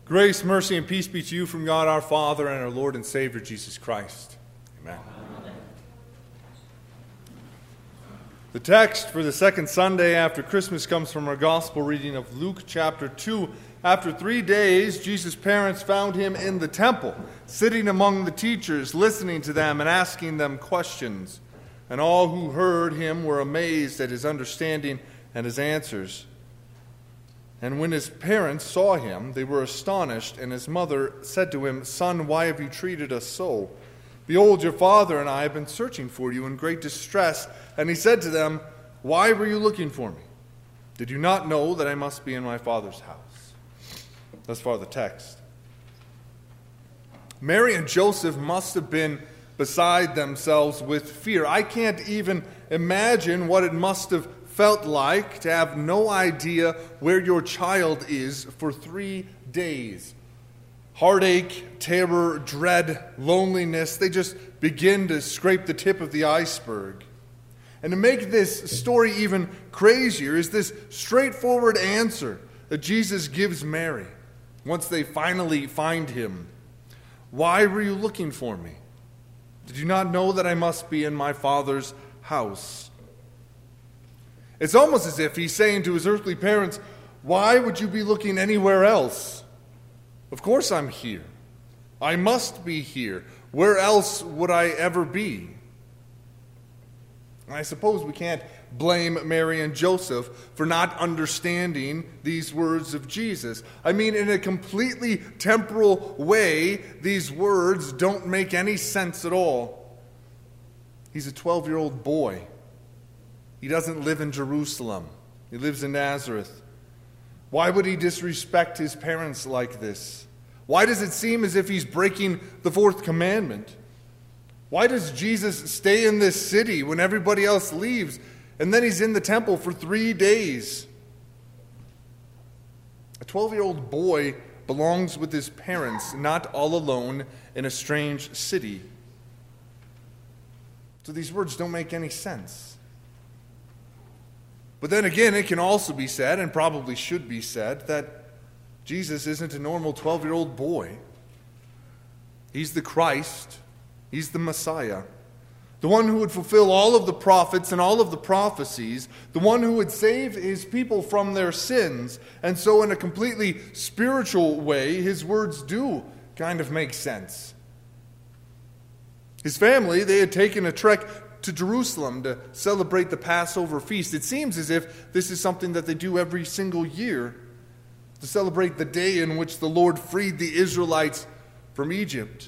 Grace, mercy, and peace be to you from God our Father and our Lord and Savior Jesus Christ. Amen. The text for the second Sunday after Christmas comes from our gospel reading of Luke chapter 2. After 3 days, Jesus' parents found him in the temple, sitting among the teachers, listening to them and asking them questions. And all who heard him were amazed at his understanding and his answers. And when his parents saw him, they were astonished, and his mother said to him, "Son, why have you treated us so? Behold, your father and I have been searching for you in great distress." And he said to them, "Why were you looking for me? Did you not know that I must be in my Father's house?" Thus far the text. Mary and Joseph must have been beside themselves with fear. I can't even imagine what it must have felt like to have no idea where your child is for 3 days. Heartache, terror, dread, loneliness, they just begin to scrape the tip of the iceberg. And to make this story even crazier is this straightforward answer that Jesus gives Mary once they finally find him. "Why were you looking for me? Did you not know that I must be in my Father's house?" It's almost as if he's saying to his earthly parents, "Why would you be looking anywhere else? Of course I'm here. I must be here. Where else would I ever be?" And I suppose we can't blame Mary and Joseph for not understanding these words of Jesus. I mean, in a completely temporal way, these words don't make any sense at all. He's a 12-year-old boy. He doesn't live in Jerusalem. He lives in Nazareth. Why would he disrespect his parents like this? Why does it seem as if he's breaking the fourth commandment? Why does Jesus stay in this city when everybody else leaves, and then he's in the temple for 3 days? A 12-year-old boy belongs with his parents, not all alone in a strange city. So these words don't make any sense. But then again, it can also be said, and probably should be said, that Jesus isn't a normal 12-year-old boy. He's the Christ. He's the Messiah. The one who would fulfill all of the prophets and all of the prophecies. The one who would save his people from their sins. And so in a completely spiritual way, his words do kind of make sense. His family, they had taken a trek to Jerusalem to celebrate the Passover feast. It seems as if this is something that they do every single year, to celebrate the day in which the Lord freed the Israelites from Egypt.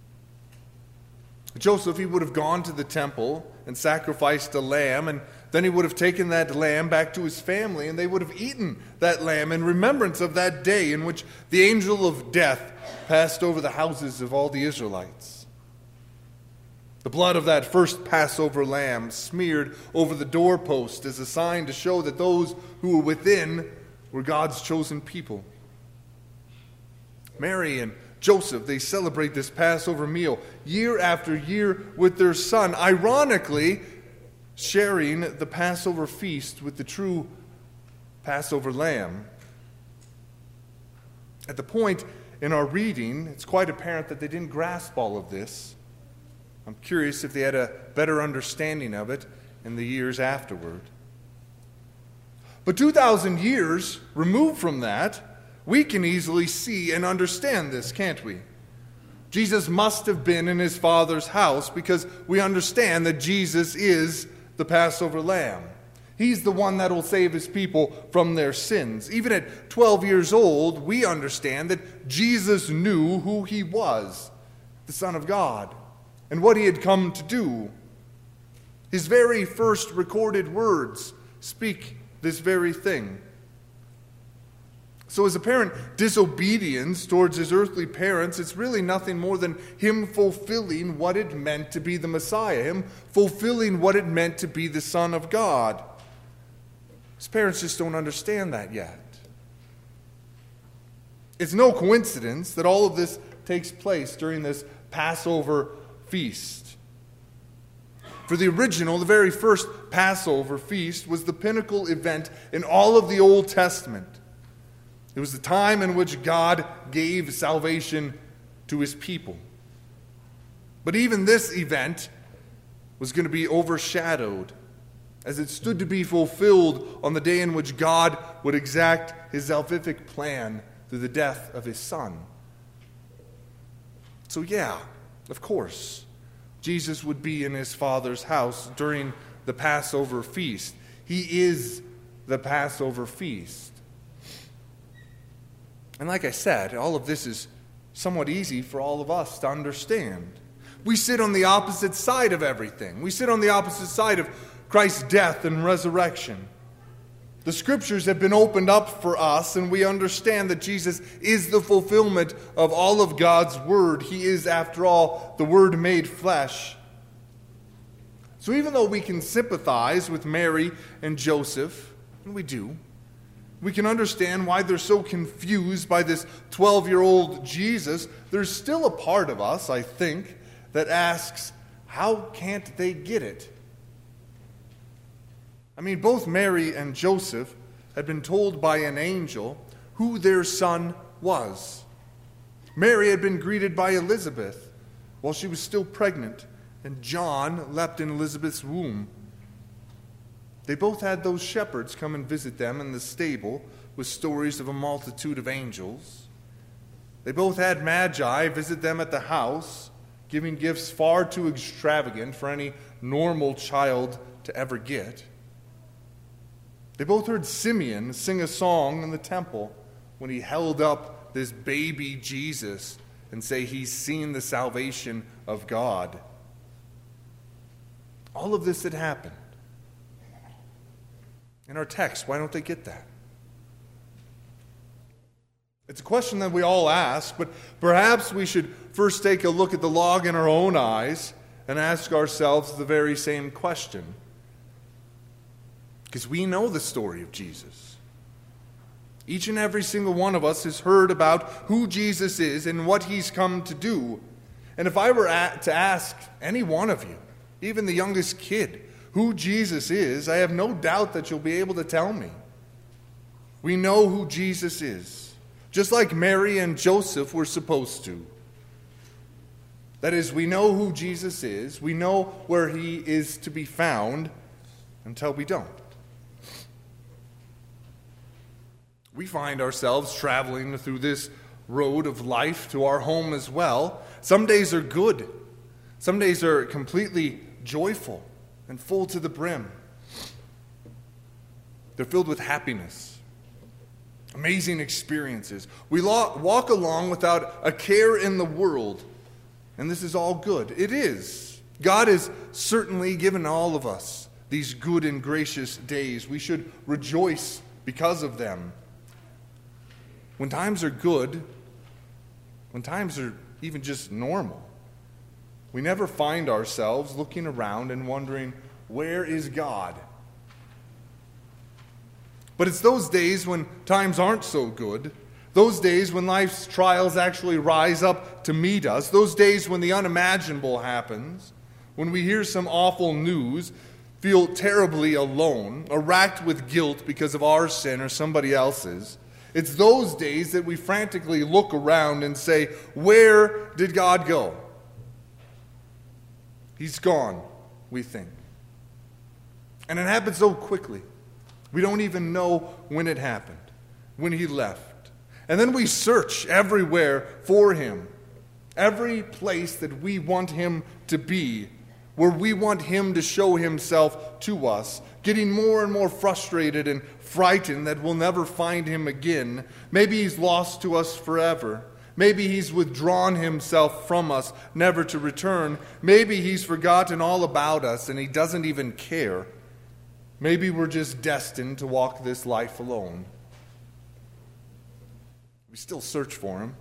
Joseph, he would have gone to the temple and sacrificed a lamb, and then he would have taken that lamb back to his family, and they would have eaten that lamb in remembrance of that day in which the angel of death passed over the houses of all the Israelites. The blood of that first Passover lamb smeared over the doorpost as a sign to show that those who were within were God's chosen people. Mary and Joseph, they celebrate this Passover meal year after year with their son, ironically sharing the Passover feast with the true Passover lamb. At the point in our reading, it's quite apparent that they didn't grasp all of this. I'm curious if they had a better understanding of it in the years afterward. But 2,000 years removed from that, we can easily see and understand this, can't we? Jesus must have been in his Father's house because we understand that Jesus is the Passover lamb. He's the one that will save his people from their sins. Even at 12 years old, we understand that Jesus knew who he was, the Son of God, and what he had come to do. His very first recorded words speak this very thing. So his apparent disobedience towards his earthly parents, it's really nothing more than him fulfilling what it meant to be the Messiah, him fulfilling what it meant to be the Son of God. His parents just don't understand that yet. It's no coincidence that all of this takes place during this Passover feast. For the original, the very first Passover feast was the pinnacle event in all of the Old Testament. It was the time in which God gave salvation to his people. But even this event was going to be overshadowed as it stood to be fulfilled on the day in which God would exact his salvific plan through the death of his Son. So yeah, of course, Jesus would be in his Father's house during the Passover feast. He is the Passover feast. And like I said, all of this is somewhat easy for all of us to understand. We sit on the opposite side of everything. We sit on the opposite side of Christ's death and resurrection. The Scriptures have been opened up for us, and we understand that Jesus is the fulfillment of all of God's Word. He is, after all, the Word made flesh. So even though we can sympathize with Mary and Joseph, and we do, we can understand why they're so confused by this 12-year-old Jesus, there's still a part of us, I think, that asks, how can't they get it? I mean, both Mary and Joseph had been told by an angel who their son was. Mary had been greeted by Elizabeth while she was still pregnant, and John leapt in Elizabeth's womb. They both had those shepherds come and visit them in the stable with stories of a multitude of angels. They both had magi visit them at the house, giving gifts far too extravagant for any normal child to ever get. They both heard Simeon sing a song in the temple when he held up this baby Jesus and say he's seen the salvation of God. All of this had happened. In our text, why don't they get that? It's a question that we all ask, but perhaps we should first take a look at the log in our own eyes and ask ourselves the very same question. Because we know the story of Jesus. Each and every single one of us has heard about who Jesus is and what he's come to do. And if I were to ask any one of you, even the youngest kid, who Jesus is, I have no doubt that you'll be able to tell me. We know who Jesus is, just like Mary and Joseph were supposed to. That is, we know who Jesus is, we know where he is to be found, until we don't. We find ourselves traveling through this road of life to our home as well. Some days are good. Some days are completely joyful and full to the brim. They're filled with happiness, amazing experiences. We walk along without a care in the world, and this is all good. It is. God has certainly given all of us these good and gracious days. We should rejoice because of them. When times are good, when times are even just normal, we never find ourselves looking around and wondering, where is God? But it's those days when times aren't so good, those days when life's trials actually rise up to meet us, those days when the unimaginable happens, when we hear some awful news, feel terribly alone, or racked with guilt because of our sin or somebody else's. It's those days that we frantically look around and say, where did God go? He's gone, we think. And it happens so quickly. We don't even know when it happened, when he left. And then we search everywhere for him. Every place that we want him to be, where we want him to show himself to us, getting more and more frustrated and frightened that we'll never find him again. Maybe he's lost to us forever. Maybe he's withdrawn himself from us, never to return. Maybe he's forgotten all about us and he doesn't even care. Maybe we're just destined to walk this life alone. We still search for him.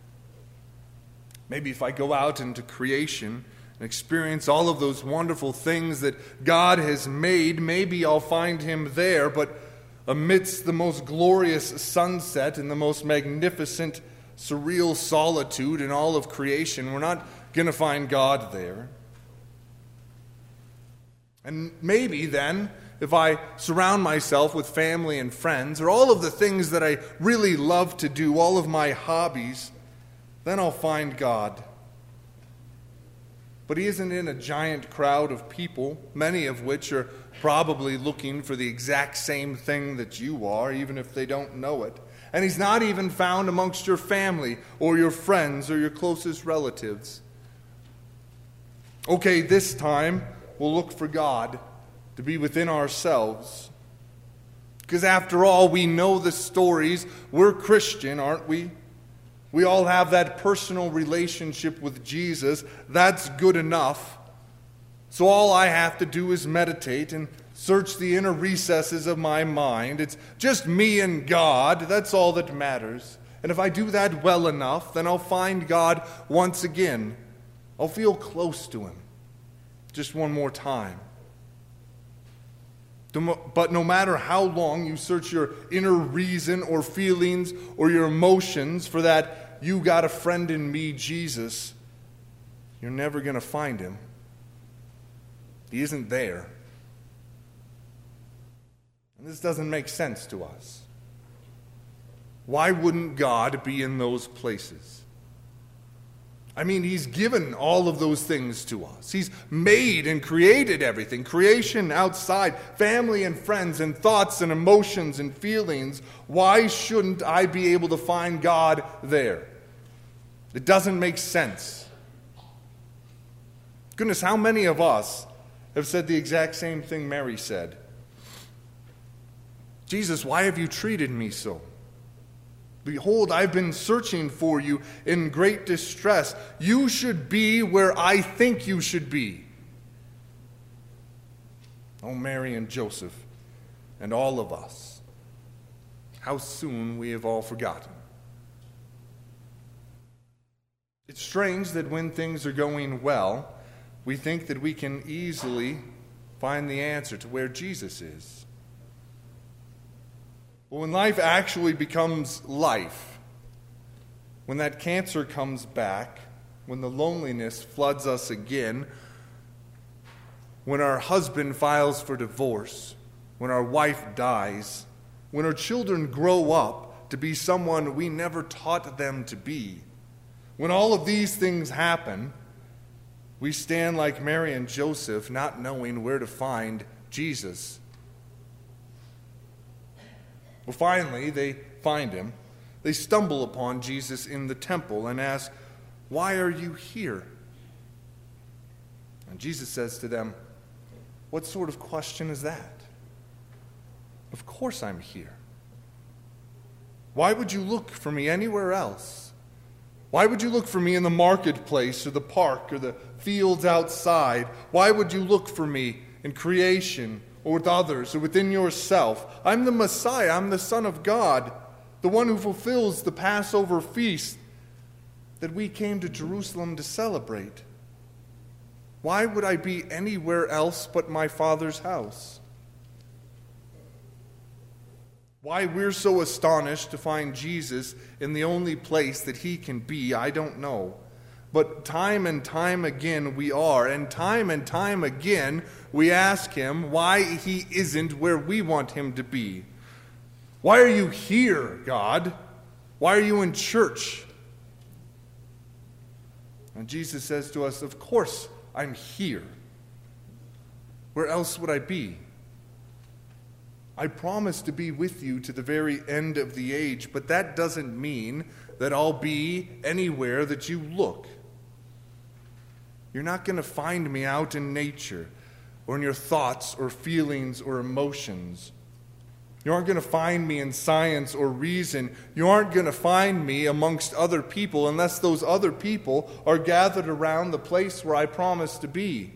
Maybe if I go out into creation and experience all of those wonderful things that God has made, maybe I'll find him there, but amidst the most glorious sunset and the most magnificent surreal solitude in all of creation, we're not going to find God there. And maybe then, if I surround myself with family and friends, or all of the things that I really love to do, all of my hobbies, then I'll find God. But he isn't in a giant crowd of people, many of which are probably looking for the exact same thing that you are, even if they don't know it. And he's not even found amongst your family or your friends or your closest relatives. Okay, this time we'll look for God to be within ourselves. Because after all, we know the stories. We're Christian, aren't we? We all have that personal relationship with Jesus. That's good enough. So all I have to do is meditate and search the inner recesses of my mind. It's just me and God. That's all that matters. And if I do that well enough, then I'll find God once again. I'll feel close to him just one more time. But no matter how long you search your inner reason or feelings or your emotions for that you got a friend in me, Jesus, you're never going to find him. He isn't there. And this doesn't make sense to us. Why wouldn't God be in those places? I mean, he's given all of those things to us. He's made and created everything. Creation outside, family and friends and thoughts and emotions and feelings. Why shouldn't I be able to find God there? It doesn't make sense. Goodness, how many of us have said the exact same thing Mary said? Jesus, why have you treated me so? Behold, I've been searching for you in great distress. You should be where I think you should be. Oh, Mary and Joseph, and all of us, how soon we have all forgotten. It's strange that when things are going well, we think that we can easily find the answer to where Jesus is. But when life actually becomes life, when that cancer comes back, when the loneliness floods us again, when our husband files for divorce, when our wife dies, when our children grow up to be someone we never taught them to be, when all of these things happen, we stand like Mary and Joseph, not knowing where to find Jesus. Well, finally, they find him. They stumble upon Jesus in the temple and ask, "Why are you here?" And Jesus says to them, "What sort of question is that? Of course I'm here. Why would you look for me anywhere else? Why would you look for me in the marketplace or the park or the fields outside? Why would you look for me in creation or with others or within yourself? I'm the Messiah. I'm the Son of God, the one who fulfills the Passover feast that we came to Jerusalem to celebrate. Why would I be anywhere else but my Father's house?" Why we're so astonished to find Jesus in the only place that he can be, I don't know. But time and time again we are, and time again we ask him why he isn't where we want him to be. Why are you here, God? Why are you in church? And Jesus says to us, "Of course I'm here. Where else would I be? I promise to be with you to the very end of the age, but that doesn't mean that I'll be anywhere that you look. You're not going to find me out in nature or in your thoughts or feelings or emotions. You aren't going to find me in science or reason. You aren't going to find me amongst other people unless those other people are gathered around the place where I promise to be.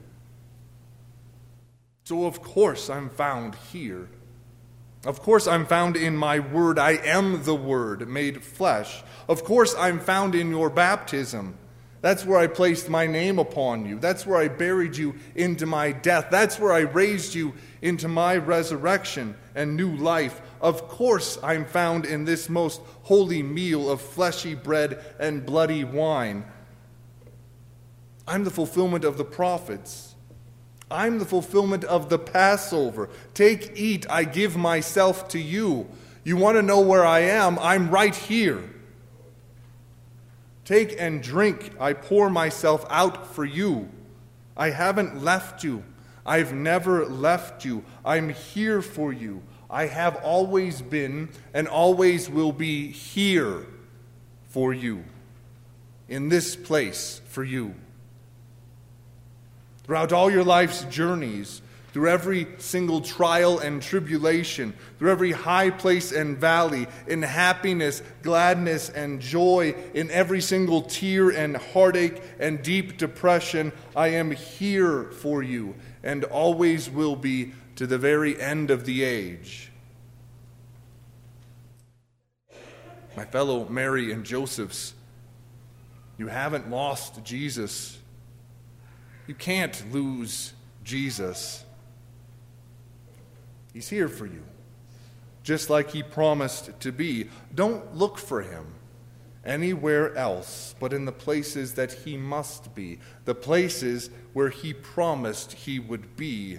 So of course I'm found here. Of course I'm found in my word. I am the Word made flesh. Of course I'm found in your baptism. That's where I placed my name upon you. That's where I buried you into my death. That's where I raised you into my resurrection and new life. Of course I'm found in this most holy meal of fleshy bread and bloody wine. I'm the fulfillment of the prophets. I'm the fulfillment of the Passover. Take, eat, I give myself to you. You want to know where I am? I'm right here. Take and drink, I pour myself out for you. I haven't left you. I've never left you. I'm here for you. I have always been and always will be here for you. In this place for you. Throughout all your life's journeys, through every single trial and tribulation, through every high place and valley, in happiness, gladness, and joy, in every single tear and heartache and deep depression, I am here for you and always will be to the very end of the age. My fellow Mary and Josephs, you haven't lost Jesus. You can't lose Jesus. He's here for you, just like he promised to be. Don't look for him anywhere else but in the places that he must be, the places where he promised he would be.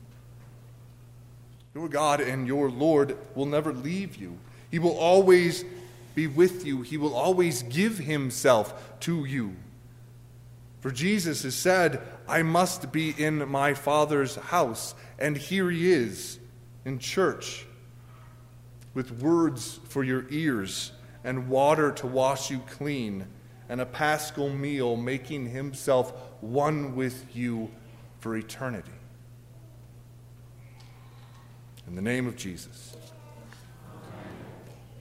Your God and your Lord will never leave you. He will always be with you. He will always give himself to you. For Jesus has said, I must be in my Father's house. And here he is in church with words for your ears and water to wash you clean and a paschal meal, making himself one with you for eternity. In the name of Jesus.